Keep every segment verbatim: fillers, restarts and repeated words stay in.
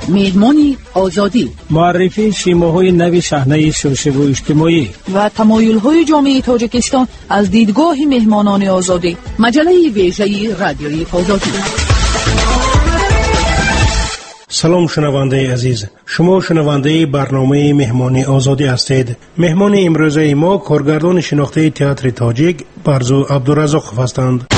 مهمانی آزادی، معرفی شیماهای نوی صحنه سیاسی و اجتماعی و تمایل‌های جامعه تاجیکستان از دیدگاه مهمانان آزادی. مجله ویژه رادیوی آزادی. سلام شنونده عزیز، شما شنونده برنامه مهمانی آزادی هستید. مهمان امروزه ما کارگردان شناخته تئاتر تاجیک برزو عبدالرزاقوف هستند.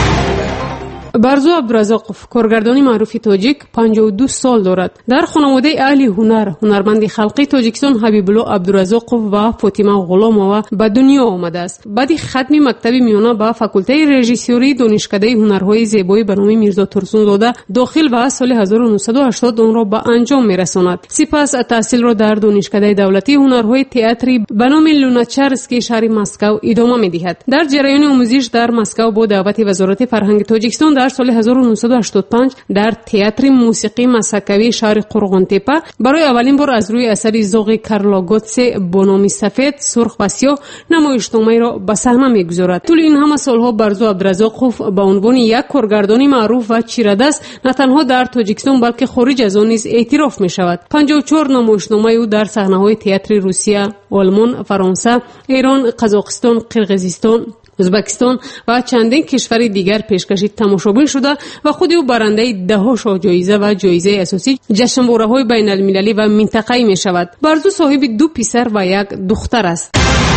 برزو عبدالرزاقوف کارگردانی معروف تاجیک پنجاه و دو سال دارد. در خانواده اهل هنر، هنرمند خلقی تاجیکستان حبیب الله عبدالرزاقوف و فاطمه غلامова به دنیا آمده است. بعد ختم مکتب میانه به فاکولته رژیسوری دانشکده هنرهای زیبایی به نام میرزا ترسونزاده داخل و سال هزار و نهصد و هشتاد آن را به انجام میرساند. سپس تحصیل را در دانشکده دولتی هنرهای تئاتری به نام لوناچارسکی شهر مسکو ادامه میدهد. در جریان آموزش در مسکو با دعوت وزارت فرهنگ تاجیکستان در سال هزار و نهصد و هشتاد و پنج در تئاتر موسیقی مسکوی شهر قرغانتپه برای اولین بار از روی اثر ذوق کارلا گوتسه با نام سفید، سرخ و سیاه نمایشنامه را به صحنه میگذارد. طول این همه سالها برزو عبدالرزاقوف به عنوان یک کارگردان معروف و چیره‌دست نه تنها در تاجیکستان بلکه خارج از آن نیز اعتراف می شود. پنجاه و چهار نمایشنامه او در صحنه‌های تئاتر روسیه، آلمان، فرانسه، ایران، قزاقستان، قرقیزستان، ازبکستان و چندین کشور دیگر پیشکشی تماشابین شده و خود او برنده ده‌ها شاه جایزه و جایزه اساسی جشنواره‌های بین المللی و منطقه‌ای می شود. برزو صاحب دو پسر و یک دختر است.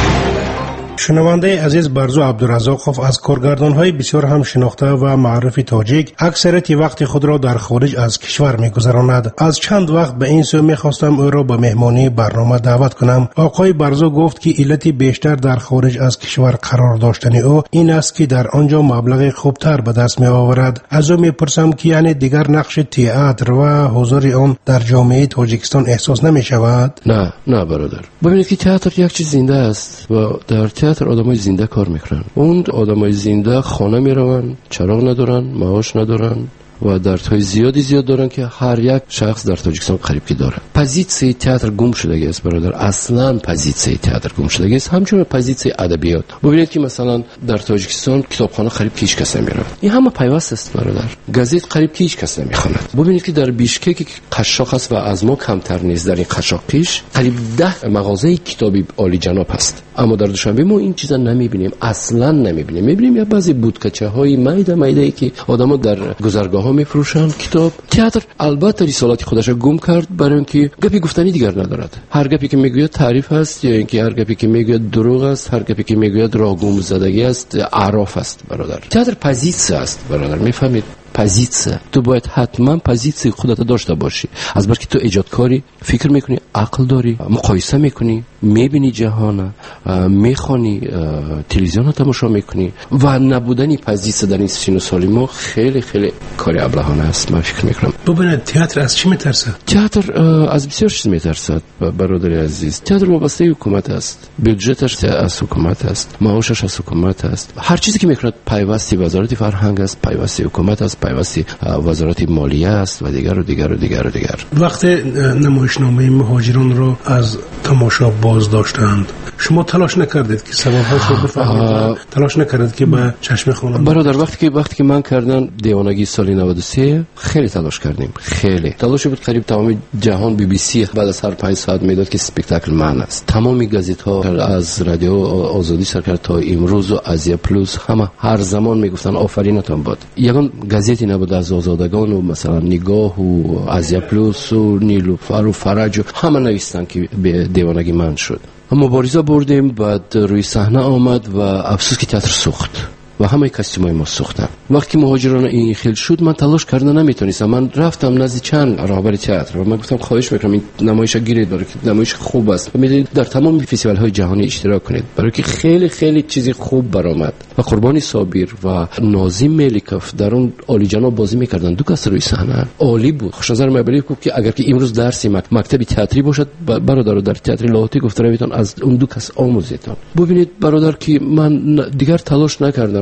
شنونده عزیز، برزو عبدالرزاقوف از کارگردان‌های بسیار هم شناخته و معروف تاجیک اکثریت وقت خود را در خارج از کشور می‌گذراند. از چند وقت به این سو می‌خواستم او را به مهمانی برنامه دعوت کنم. آقای برزو گفت که علت بیشتر در خارج از کشور قرار داشتن او این است که در آنجا مبلغ خوبتر به دست می‌آورد. از او می‌پرسم که یعنی دیگر نقش تئاتر و حضور آن در جامعه تاجیکستان احساس نمی‌شود؟ نه نه برادر، ببینید که تئاتر یک چیز زنده است و در تئاتر آدمای زنده کار میکنن. اون آدمای زنده خانه میرون، چراغ ندارن، معاش ندارن و دردهای زیادی زیاد دارن که هر یک شخص در تاجیکستان قریب که داره. پوزیسیون تئاتر گم شدگی است برادر، اصلا پوزیسیون تئاتر گم شدگی است. همچنین پوزیسیون ادبیات. ببینید که مثلا در تاجیکستان کتابخانه قریب که هیچ کس نمیره. این همه پیوست است برادر. گازیت قریب که هیچ کس نمیخواند. ببینید که در بیشکک قشاق است و از ما کمتر نیست. در این قشاق پیش قریب ده مغازه کتابی عالی جناب است. اما در دوشنبه ما این چیزا نمیبینیم، اصلا نمیبینیم. میبینیم یا بعضی بودکچه‌های میده میده که آدم‌ها در گذرگاه میفروشن کتاب. تئاتر البته رسالت خودش گم کرد برای اینکه گپی گفتنی دیگر ندارد. هر گپی که میگوید تعریف است یا اینکه هر گپی که میگوید دروغ است، هر گپی که میگوید راه گم زدگی است، اعراف است برادر. تئاتر پوزیسیون است برادر، میفهمید؟ پوزیسیون. تو باید حتما پوزیسیون خودت داشته باشی. از برای که تو ایجادکاری، فکر میکنی، عقل داری، مقایسه میکنی، میبینی جهان، میخوانی، تلویزیون تماشا میکنی و نبودنی پوزیسیون در این سن سال ما خیلی خیلی کار ابلهانه است. من فکر میکنم. ببینید تئاتر از چی میترسد؟ تئاتر از بسیار چیز میترسد برادر عزیز. تئاتر وابسته حکومت است، بودجهش از حکومت است، معاشش از حکومت است. هر چیزی که میکند پیوستی وزارت فرهنگ است، پیوستی حکومت است، پیوستی وزارت مالیه است و دیگر و دیگر و دیگر و دیگر. وقت نمایشنامه مهاجران را از تماشا باز داشتند، شما تلاش نکردید که سبب‌هاش رو بفهمید؟ تلاش نکردید که به چشم خواننده؟ برادر وقتی که وقتی که من کردم دیوانگی سال نود و سه خیلی تلاش کردیم، خیلی تلاش بود. قریب تمام جهان بی بی سی بعد از هر پنج ساعت میداد که اسپکتاکل من است. تمام گازیت‌ها از رادیو آزادی سر کرد تا امروز و آزیا پلوس همه هر زمان میگفتن آفرینتون باد. یگان گازیتی نبود از آزادگان و مثلا نگاه و آزیا پلوس و نیلوفر و فرج و همه نوشتن که به دیوانگی من شد. مبارزه بردیم، بعد روی صحنه آمد و افسوس که تئاتر سوخت و همه کاستیمای ما سوختن. وقتی مهاجران این خیل شد من تلاش کردم نمیتونستم. من رفتم نزد چند راهبر تئاتر و من گفتم خواهش میکنم این نمایش گیرید برای که نمایش خوب است و میدید در تمام فستیوال های جهانی اشتراک کنید برای که خیلی خیلی چیزی خوب برآمد. و قربانی صابر و ناظم ملیکوف در اون عالی جناب بازی میکردن. دو کس روی صحنه عالی بود. خوش نظر مبلی گفت که اگر که امروز درسی مکتبی تئاتری باشد برادر در تئاتر لاهوتی گفت رویتون از اون دو کس آموزیدن. ببینید برادر که من دیگر تلاش نکردم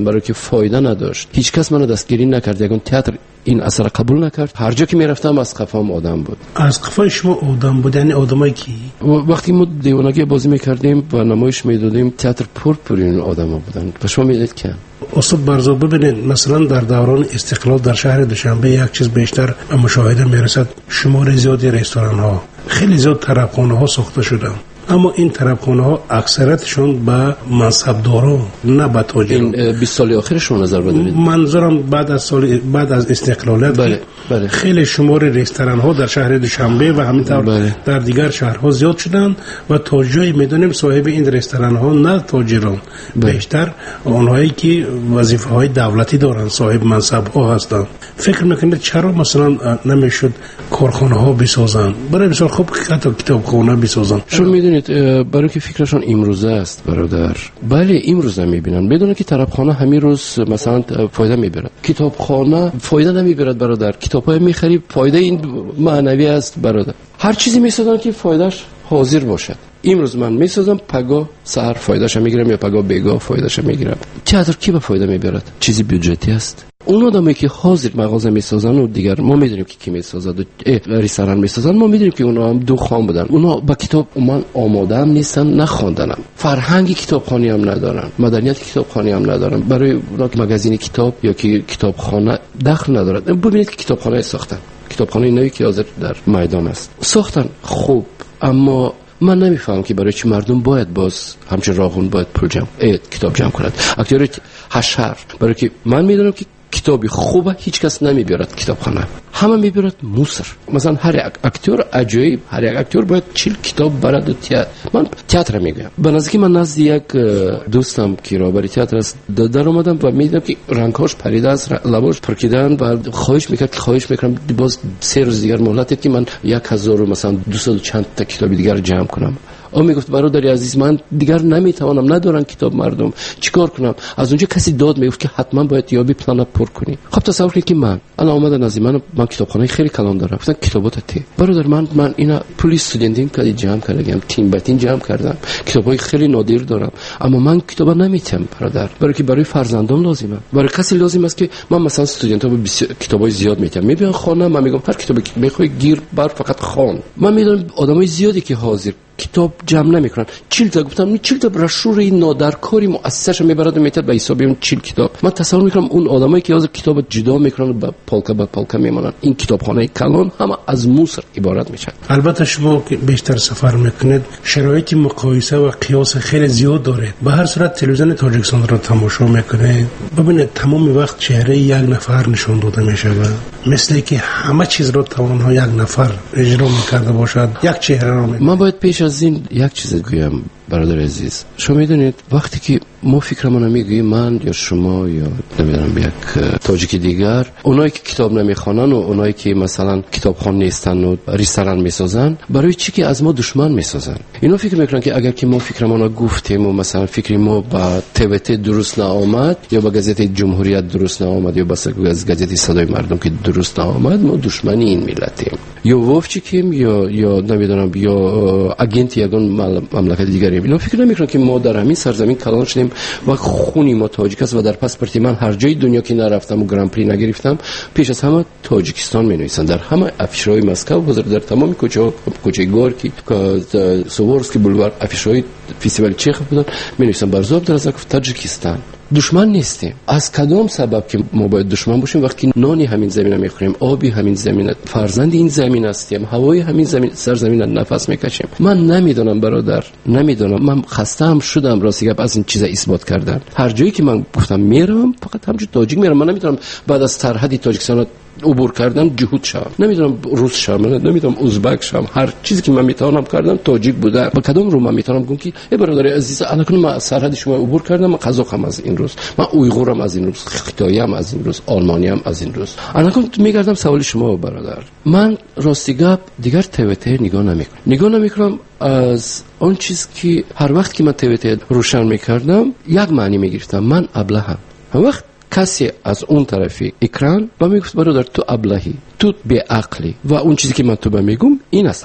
برای که فایده نداشت. هیچ کس منو دستگیری نکرد، یگان تئاتر این اثر قبول نکرد. هر جا که میرفتم از قفام آدم بود. از قفای شما آدم بود؟ یعنی آدمایی کی؟ وقتی ما دیوانگی بازی میکردیم و نمایش میدادیم تئاتر پر پر این آدما بودن. و شما میدید که استاد برزو ببینید مثلا در دوران استقلال در شهر دوشنبه یک چیز بیشتر به مشاهده میرسد، شمار زیادی رستوران ها، خیلی زیاد طربخانه ها ساخته شدن، اما این طربخانه ها اکثرتشون به منصبداران نه به تاجران. این بیست سال آخرشون نظر بدید. منظورم بعد از سال بعد از استقلالیت بله. بله. خیلی شمار رستوران ها در شهر دوشنبه و همینطور بله. در دیگر شهرها زیاد شدن و تا جایی میدونیم صاحب این رستوران ها نه تاجران، بله. بیشتر آنهایی که وظیفه های دولتی دارن، صاحب منصب ها هستند. فکر میکنید چرا مثلا نمیشد کارخانه ها بسازن؟ برای مثال خوب حتی کتابخانه بسازن. شما میدونید برای که فکرشون امروزه است برادر. بله امروزه میبینن، میدونن که طربخانه همین روز مثلا فایده میبرد، کتابخانه فایده نمیبرد برادر. کتابای میخری فایده این معنوی است برادر. هر چیزی میسازن که فایدهش حاضر باشد. امروز من میسازم پگاه سر فایدهش میگیرم یا پگاه بیگاه فایدهش میگیرم. تئاتر کی به فایده میبرد؟ چیزی بودجتی است. اون آدمی که حاضر مغازه میسازن و دیگر ما میدونیم که کی میسازد و رستوران میسازن، ما میدونیم که اونا هم دو خام بودن. اونا با کتاب من آماده هم نیستن، نخوندنم، فرهنگ کتابخوانی هم ندارن، مدنیت کتابخوانی هم ندارن. برای اونا که مگزین کتاب یا که کتابخانه دخل ندارد. ببینید که کتابخانه ساختن، کتابخانه نوی که حاضر در میدان است ساختن خوب، اما من نمیفهم که برای چی مردم باید باز همچنین راغون باید پول جمع کتاب جمع کنند. اکتور حشر برای که من میدونم که کتابی خوبه هیچ کس نمیبرد کتابخانه، همه میبرد موسر. مثلا هر یک اکتور عجیب، هر یک اکتور باید چیل کتاب برد و تئاتر. من تئاتر میگم به نزدیکی من نزد یک دوستم که رهبر تئاتر است در اومدم و میدیدم که رنگاش پریده است، لباش پرکیدن و خواهش میکرد که خواهش میکنم باز سه روز دیگر مهلت که من یک هزار و مثلا دویست و چند تا کتاب دیگر جمع کنم. او میگفت برادری عزیز من دیگر نمیتوانم، ندارن کتاب مردم، چیکار کنم؟ از اونجا کسی داد میگفت که حتما باید یابی پلن پر کنی. خب تصور کنید که من انا اومدن از من من کتابخانه خیلی کلان دارم، گفتن کتابات تی برادر من من اینا پول استودنتین کلی جمع کردم، تیم به تیم جمع کردم، کتابای خیلی نادر دارم، اما من کتابا نمیتم برادر، برای که برای فرزندام لازمه، برای کسی لازم است که من مثلا استودنتا به کتابای زیاد میتم میبینم خانه، من میگم هر کتابی که میخوای گیر بر فقط خوان. من میدونم آدمای زیادی که حاضر کتاب جمع نمیکنن. چیل تا گفتم این چیل تا برشور این نادرکاری مؤسسش میبرد میتر به حساب اون چیل کتاب. من تصور میکنم اون آدمایی که از کتاب جدا میکنن با پالکا با پالکا میمونن، این کتابخانه کلان همه از موسر عبارت میشن. البته شما که بیشتر سفر میکنید شرایط مقایسه و قیاس خیلی زیاد داره. به هر صورت تلویزیون تاجیکستان رو تماشا میکنید ببینید تمام وقت چهره یک نفر نشون داده میشه و مثل که همه چیز رو تنها یک نفر اجرا میکرده باشد، یک چهره رو میبینید. من باید پیش از این یک چیز بگویم برادر عزیز. شما میدونید وقتی که ما فکرمون میگیم من یا شما یا نمیدونم یک تاجیک دیگر، اونایی که کتاب نمیخوانن و اونایی که مثلا کتابخوان نیستن و رستوران میسازن، برای چی که از ما دشمن میسازن؟ اینا فکر میکنن که اگر که ما فکرمون گفتیم و مثلا فکر ما با تویت درست نآمد یا با گازیت جمهوریت درست نآمد یا با گازیت صدای مردم که درست نآمد، ما دشمنی این ملتیم یا وفچیکیم یا یا نمیدونم یا اگنت یگان مملکت دیگری. اینا فکر نمیکنن که ما در همین سرزمین کلان شدیم و خونی ما تاجیک است و در پاسپورت من هر جای دنیا که نرفتم و گران پری نگرفتم پیش از همه تاجیکستان می‌نویسن. در همه افیش‌های مسکو حاضر در تمام کوچه کوچه گورکی که سوورسکی بولوار افیش‌های فستیوال چخ بودن می‌نویسن برزاب در از تاجیکستان. دشمن نیستیم. از کدام سبب که ما باید دشمن باشیم وقتی نانی همین زمین میخوریم، آبی همین زمین، فرزند این زمین هستیم، هوای همین زمین سرزمین نفس میکشیم؟ من نمیدونم برادر، نمیدونم. من خستم شدم راستی گپ از این چیزا اثبات کردن. هر جایی که من گفتم میرم فقط همونجوری تاجیک میرم. من نمیدونم بعد از سرحدی تاجیکستان عبور کردن جهود شوم، نمیدونم روس شوم، نمیدونم ازبک شوم. هر چیزی که من میتونم کردم تاجیک بوده. با کدام رو من میتونم بگم که ای برادر عزیز الان من سرحد شما عبور کردم، من قزاقم از این روز، من اویغورم از این روز، خیتایم از این روز، آلمانیم از این روز. الان میگردم سوال شما برادر. من راستی گپ دیگر تویت نگاه نمیکنم. نگاه نمیکنم از اون چیز که هر وقت که من تویت روشن میکردم یک معنی میگرفتم. من ابلهم. هر وقت کسی از اون طرفی اکران با میگفت برادر تو ابلهی، تو بی عقلی و اون چیزی که من تو با میگم این است عقل.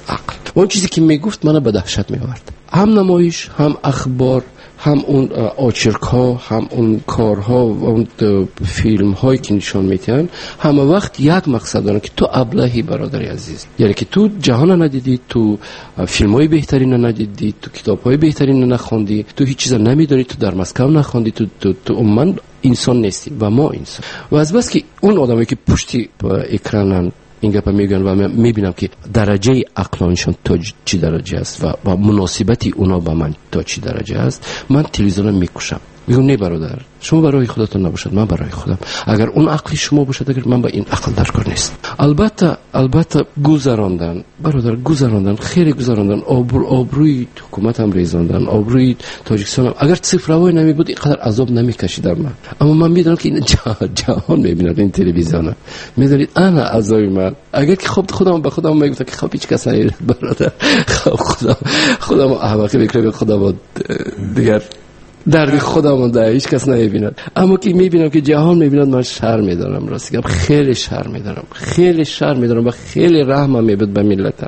اون چیزی که میگفت منو به دهشت میآورد. هم نمایش، هم اخبار، هم اون آچرک‌ها، هم اون کارها و اون فیلم هایی که نشان میدن، همه وقت یک مقصد دارن که تو ابلهی برادر عزیز، یعنی که تو جهان ندیدی، تو فیلم های بهترین ندیدی، تو کتاب های بهترین نخوندی، تو هیچ چیز نمیدونی، تو در مسکو نخوندی، تو تو, تو من انسان نیستی و ما انسان. و از بس که اون آدمایی که پشتی اکرانن این گپا میگن و میبینم که درجه عقلانشون تا چی درجه است و با مناسبتی اونا با من تا چی درجه است، من تلویزیون میکشم. میگم نه برادر، شما برای خودتون نباشد، من برای خودم. اگر اون عقلی شما باشد، اگر من با این عقل در کار نیست. البته البته گذراندن برادر، گذراندن خیلی گذراندن، آبرو آبروی حکومت هم ریزاندن، آبروی تاجیکستان هم. اگر صفر روی نمی بود اینقدر عذاب نمیکشیدم من. اما من میدونم که این جهان میبینه این تلویزیون، میدونید انا عذابی من. اگر که خود خودم به خودم میگفتم که خب هیچ کس نمیبینه برادر، خب خودم خودم احمقی بکنم، خودم دیگر درد خودم ده هیچ کس نمیبیند. اما که میبینم که جهان میبیند، من شرم میدارم، راستی گفتم خیلی شرم میدارم، خیلی شرم میدارم و خیلی رحمم میبود به ملتم.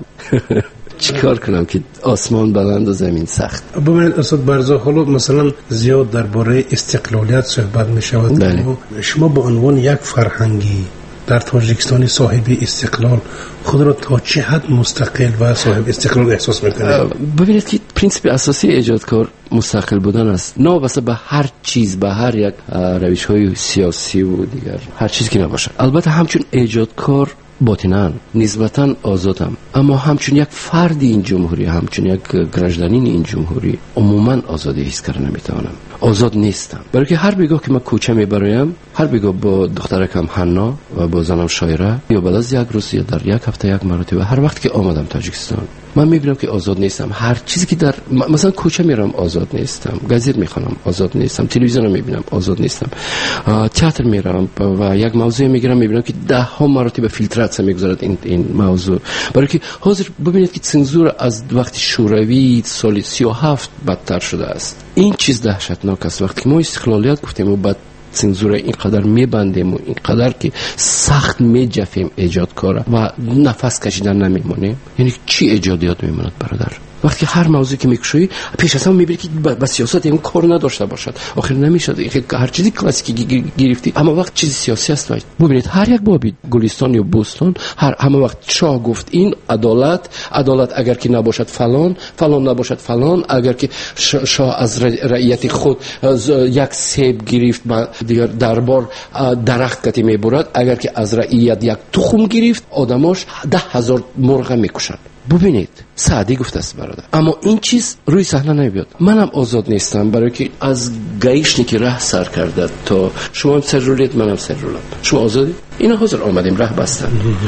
چیکار کنم که آسمان بلند و زمین سخت. ببینید استاد برزا، حالا مثلا زیاد درباره استقلالیت صحبت میشود. بله. شما به عنوان یک فرهنگی در تاجیکستان صاحب استقلال خود را تا چه حد مستقل و صاحب استقلال احساس میکنید؟ ببینید که پرینسیپ اساسی ایجادکار مستقل بودن است، نه واسه به هر چیز، به هر یک روش های سیاسی و دیگر هر چیزی که نباشه. البته همچون ایجادکار باطناً نسبتاً آزادم، اما همچون یک فردی این جمهوری، همچون یک گرجدانین این جمهوری عموماً آزادی حس کرده نمیتوانم، آزاد نیستم. برای که هر بیگاه که من کوچه میبرایم، هر بیگاه با دخترکم حنا و با زنم شایره، یا بعد از یک روز یا در یک هفته یک مرتبه، هر وقت که آمدم تاجیکستان، من میبینم که آزاد نیستم. هر چیزی که در مثلا کوچه میرم آزاد نیستم، گازیت میخونم آزاد نیستم، تلویزیون میبینم آزاد نیستم، تئاتر میرم و یک موضوع میگیرم میبینم که ده ها مرتبه فیلتراسیون میگذارد این این موضوع. برای که حاضر ببینید که سانسور از وقتی شوروی سال سی و هفت بدتر شده است. این چیز دهشتناک است. وقتی ما استقلالیت گفتیم و بعد سانسور اینقدر میبندیم و اینقدر که سخت میجفیم ایجادکار و نفس کشیدن نمیمونه، یعنی چی ایجادیات میموند برادر؟ وقتی هر موضوعی که میکشوی پیش از هم میبینی که با سیاست این کار نداشته باشد، آخر نمیشد. هر چیزی کلاسیکی گرفتی، اما وقت چیزی سیاسی است. ببینید هر یک بابی گلستان یا بوستان، هر همه وقت شاه گفت این عدالت، عدالت اگر که نباشد فلان، فلان نباشد فلان. اگر که شاه از رعیت خود یک سیب گرفت با دیگر دربار درخت کتی میبرد، اگر که از رعیت یک تخم گرفت آدماش ده هزار مرغ میکشند. ببینید سعدی گفته است برادر، اما این چیز روی صحنه نمیاد. منم آزاد نیستم، برای که از گایشنی که راه سر کرده تا شما هم سر رولید، منم سر رولم. شما آزادی؟ اینا حاضر آمدیم راه بستن.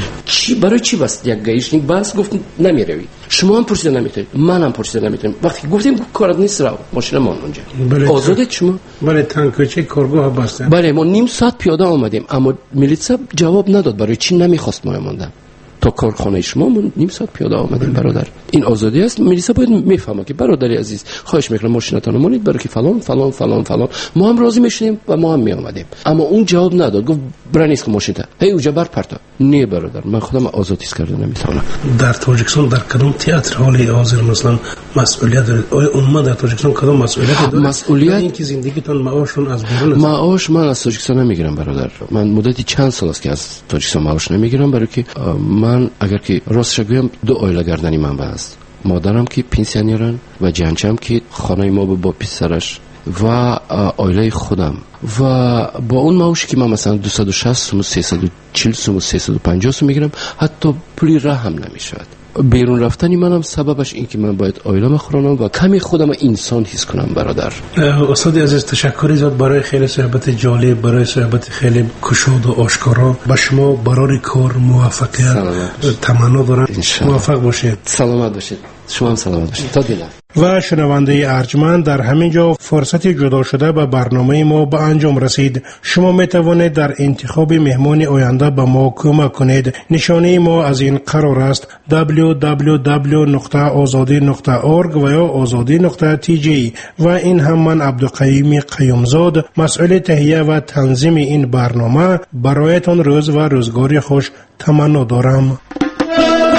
چی برای چی بست؟ یک گایشنی بس گفت نمیروی. شما هم پرسیده نمیتونید، منم پرسیده نمیتونم. وقتی گفتیم کارت نیست رو ماشین مان اونجا. آزادید شما؟ بله تانکوچه کارگاه بستن. بله ما نیم ساعت پیاده آمدیم، اما میلیتسا جواب نداد برای چی نمیخواست ما ماندن. تا کارخانه شما من نیم ساعت پیاده آمدیم برادر. این آزادی است. میلیسا باید میفهمه که برادری عزیز خواهش میکنم ماشینتون مونید، برای که فلان فلان فلان فلان. ما هم راضی میشیم و ما هم می آمدیم. اما اون جواب نداد، گفت برانیست که ماشین تا هی اوجا بر پرتا. نه برادر، من خودم آزادی کرده نمیتونم. در تاجیکستان در کدام تئاتر حالی حاضر مثلا مسئولیت دارید؟ آیا اونما در تاجیکستان کدام مسئولیت دارید؟ مسئولیت اینکه زندگیتون معاشون از بیرون است. معاش من از تاجیکستان نمیگیرم برادر. من مدتی چند سال است که از تاجیکستان معاش نمیگیرم، برای که من اگر که راستش بگم دو عائله گردنی من است. مادرم که پنسیونرن و جنچم که خانه ما با پسرش و عائله خودم و با اون معاشی که من مثلا دویست و شصت سوم، سیصد و چهل سوم، سیصد و پنجاه سوم میگیرم، حتی پولی راه هم نمیشود. بیرون رفتنی منم سببش این که من باید آیلم خورانم و کمی خودم انسان حس کنم برادر. استاد عزیز تشکری زیاد برای خیلی صحبت جالب، برای صحبت خیلی کشود و آشکارا. با شما برای کار موفقیت تمنا دارم. موفق باشید. سلامت باشید. شما هم سلامت باشید. تا دیدار. و شنونده ارجمند، در همین جا فرصت جدا شده به برنامه ما به انجام رسید. شما می توانید در انتخاب مهمان آینده به ما کمک کنید. نشانه ما از این قرار است دبلیو دبلیو دبلیو نقطه آزادی نقطه اورگ و یا آزادی نقطه تی جی. و این هم من عبدالقیوم قیومزاد، مسئول تهیه و تنظیم این برنامه، برایتان روز و روزگاری خوش تمنا دارم.